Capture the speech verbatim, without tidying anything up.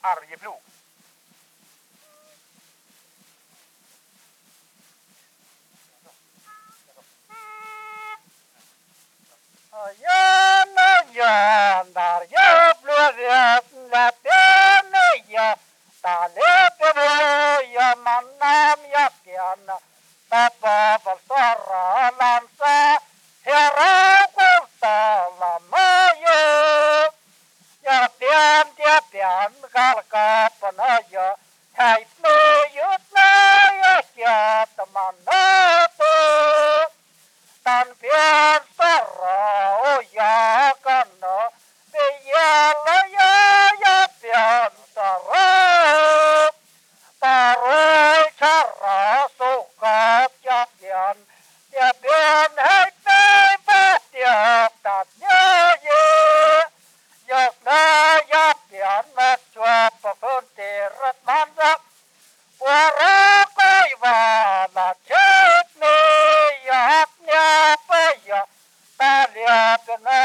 Arjeplog. Ja, där jag blev lätt ja, där lever jag mannam jag gärna. Tappa valsara lansa, herra kultala maja. Ja pian, ja pian, kalkapana ja, häit me jutna ja kiata mannato. Tan pian sarra o ja kanna, pejalla ja ja pian sarra. Taroi sarra sukat ja pian, ja pian häit me pähtiä ja je. Jos nää ja pian mä suoppa funteerat mansa, vuoro koivana tjötni ja hapnjapa ja pääljäpänä